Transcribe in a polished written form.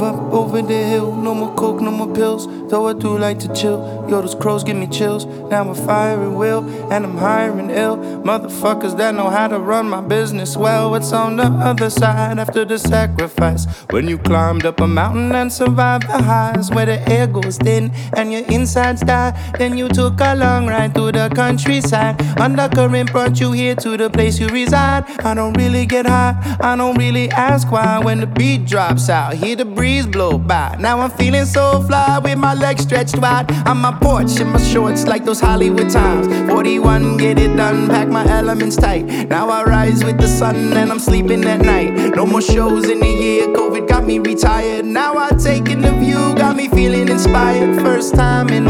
up over the hill. No more coke, no more pills. Though I do like to chill. Yo, those crows give me chills. Now I'm firing will, and I'm hiring ill motherfuckers that know how to run my business well. What's on the other side after the sacrifice? When you climbed up a mountain and survived the highs, where the air goes thin and your insides die. Then you took a long ride through the countryside. Undercurrent brought you here to the place you reside. I don't really get high, I don't really ask why. When the beat drops out, hear the breeze blow by. Now I'm feeling so fly with my legs stretched wide. On my porch in my shorts like those Hollywood times. 41, get it done, pack my elements tight. Now I rise with the sun and I'm sleeping at night. No more shows in the year, COVID got me retired. Now I take in the view, got me feeling inspired. First time in